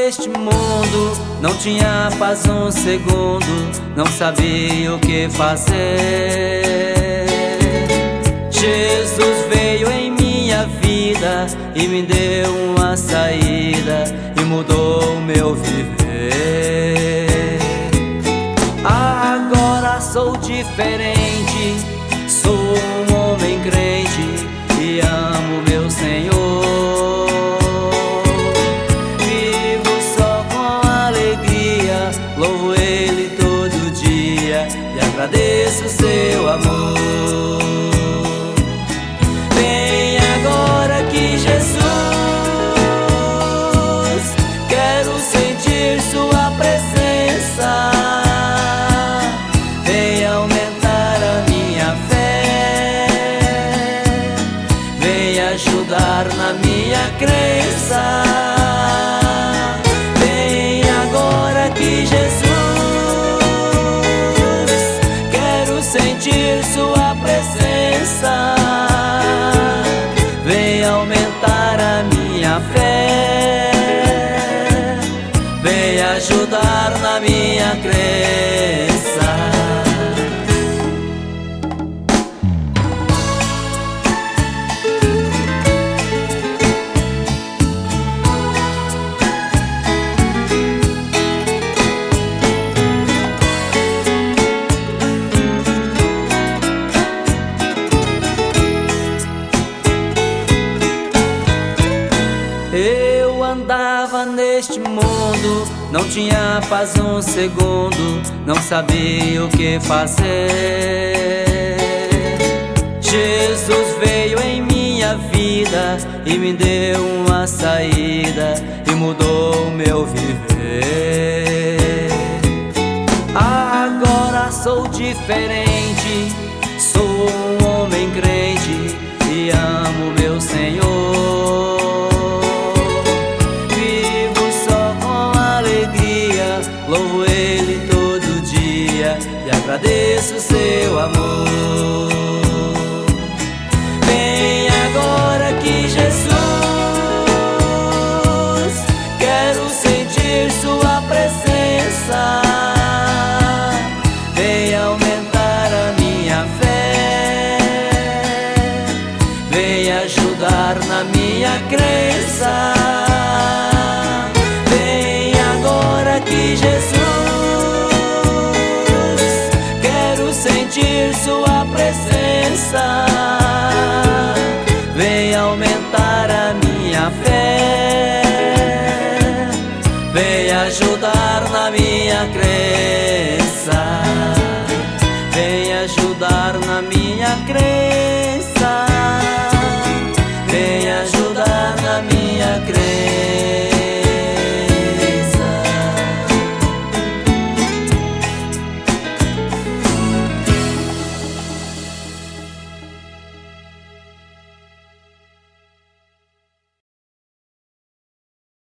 neste mundo, não tinha paz um segundo, não sabia o que fazer. Jesus veio em minha vida e me deu uma saída e mudou o meu viver. Agora sou diferente, sou um homem crente e amo meu Senhor. Vivo só com alegria, louvo Ele todo dia e agradeço seu amor. Vem agora que Jesus, quero sentir sua presença. Vem aumentar a minha fé, vem ajudar na minha crença. Vem agora que Jesus, quero sentir sua presença. Vem aumentar a minha fé, vem ajudar na minha crença. Eu andava neste mundo, não tinha paz um segundo, não sabia o que fazer. Jesus veio em minha vida e me deu uma saída e mudou o meu viver. Agora sou diferente, sou um homem crente e amo meu Senhor. Louvo Ele todo dia e agradeço seu amor. Vem agora que Jesus, quero sentir sua presença. Vem aumentar a minha fé, vem ajudar na minha crença. Que Jesus, quero sentir sua presença. Vem aumentar a minha fé, vem ajudar na minha crença.